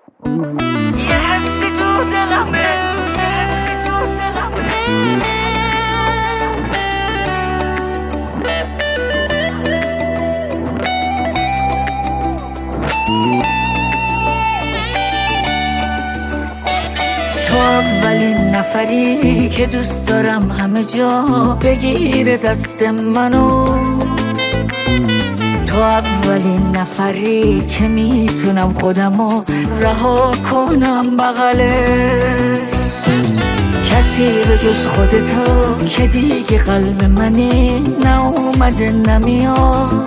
یه حسی تو دلمه، یه حسی تو دلمه. تو اولین نفری که دوست دارم همه جا بگیره دست منو. تو اولین نفری که میتونم خودمو رها کنم بغله. کسی به جز خودتو که دیگه قلب منی ناومده نمیاد.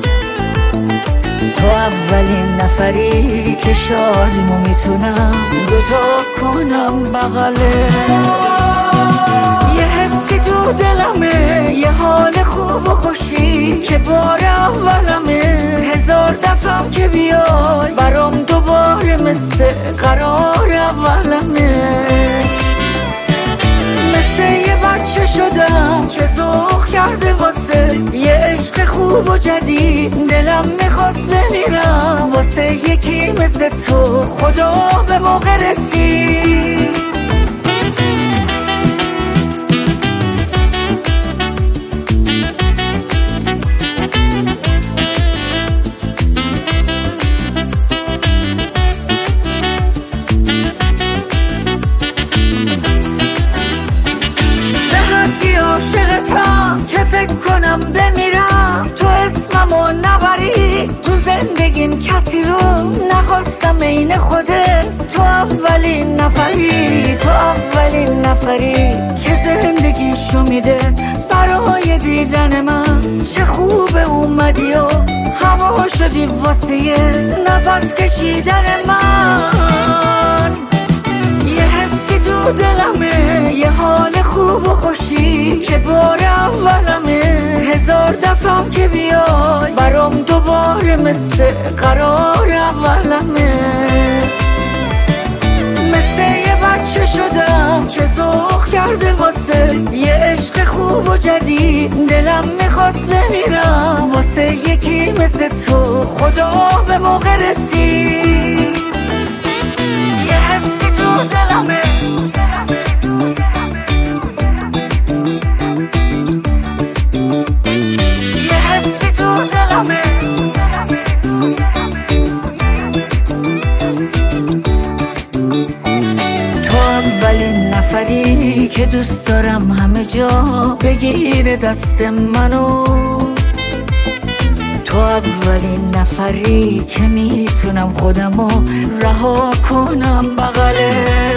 تو اولین نفری که شادیمو میتونم دوتا کنم بغله. یه حسی تو دلمه، یه حال خوب و خوشی که بار اولمه. هزار دفعم که بیای برام دوباره مثل قرار اولمه. مثل یه بچه شدم که ذوق کرده واسه یه عشق خوب و جدید. دلم میخواست بمیرم واسه یکی مثل تو، خدا به موقع رسید. عاشقتم که فکر کنم بمیرم تو اسممو نبری تو زندگیم. کسی رو نخواستم عین خودت. تو اولین نفری، تو اولین نفری که زندگیشو میده برای دیدن من. چه خوبه اومدی و هوا شدی واسه نفس کشیدن من. یه حسی تو دلمه، یه حال خوب و خوشی که بار اولمه. هزار دفعم که بیای برام دوباره مثل قرار اولمه. مثل یه بچه شدم که ذوق کرده واسه یه عشق خوب و جدید. دلم میخواست بمیرم واسه یکی مثل تو، خدا به موقع رسید. یه حسی تو دلمه، یه حسی تو دلمه. تو اولین نفری که دوست دارم همه جا بگیره دست منو. تو اولین نفری که میتونم خودمو رها کنم بغله.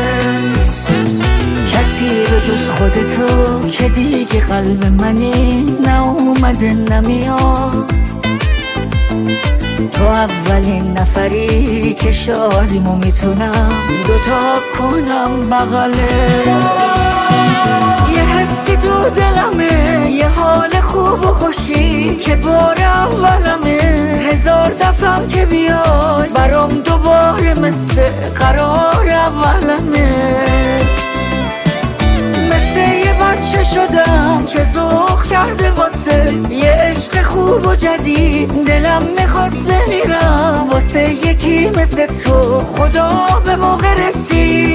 کسی به جز خودتو که دیگه قلب منی ناومده نمیاد. تو اولین نفری که شادیمو میتونم دوتا کنم بغله. یه حسی تو دلمه، یه حال خوب و خوشی که بار اولمه. هزار دفعم که بیای برام دوباره مثل قرار اولمه. مثل یه بچه شدم که ذوق کرده واسه یه عشق خوب و جدید. دلم میخواست بمیرم واسه یکی مثل تو، خدا به موقع رسید.